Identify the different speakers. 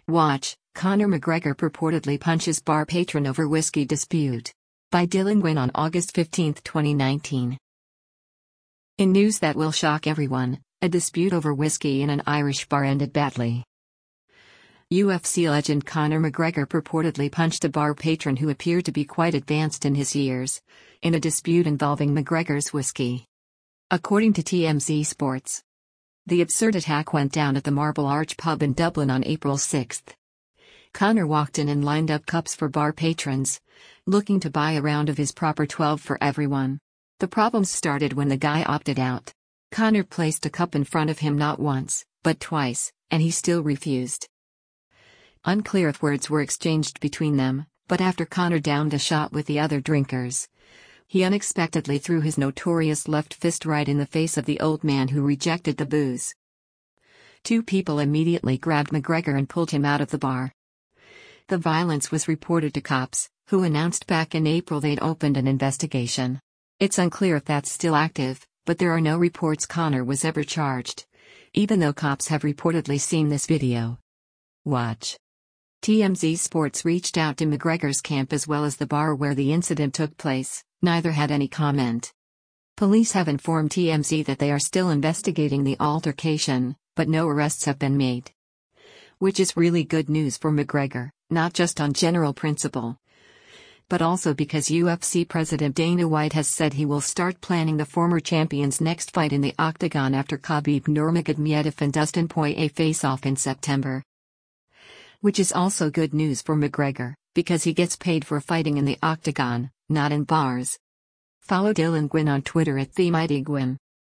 Speaker 1: Watch, Conor McGregor purportedly punches bar patron over whiskey dispute. By Dylan Gwynn on August 15, 2019. In news that will shock everyone, a dispute over whiskey in an Irish bar ended badly. UFC legend Conor McGregor purportedly punched a bar patron who appeared to be quite advanced in his years, in a dispute involving McGregor's whiskey. According to TMZ Sports, the absurd attack went down at the Marble Arch pub in Dublin on April 6. Conor walked in and lined up cups for bar patrons, looking to buy a round of his proper 12 for everyone. The problems started when the guy opted out. Conor placed a cup in front of him not once, but twice, and he still refused. Unclear if words were exchanged between them, but after Conor downed a shot with the other drinkers, he unexpectedly threw his notorious left fist right in the face of the old man who rejected the booze. Two people immediately grabbed McGregor and pulled him out of the bar. The violence was reported to cops, who announced back in April they'd opened an investigation. It's unclear if that's still active, but there are no reports Conor was ever charged, even though cops have reportedly seen this video. Watch. TMZ Sports reached out to McGregor's camp as well as the bar where the incident took place. Neither had any comment. Police have informed TMZ that they are still investigating the altercation, but no arrests have been made. Which is really good news for McGregor, not just on general principle, but also because UFC President Dana White has said he will start planning the former champion's next fight in the octagon after Khabib Nurmagomedov and Dustin Poirier face off in September. Which is also good news for McGregor, because he gets paid for fighting in the octagon, not in bars. Follow Dylan Gwynn on Twitter @TheMightyGwynn.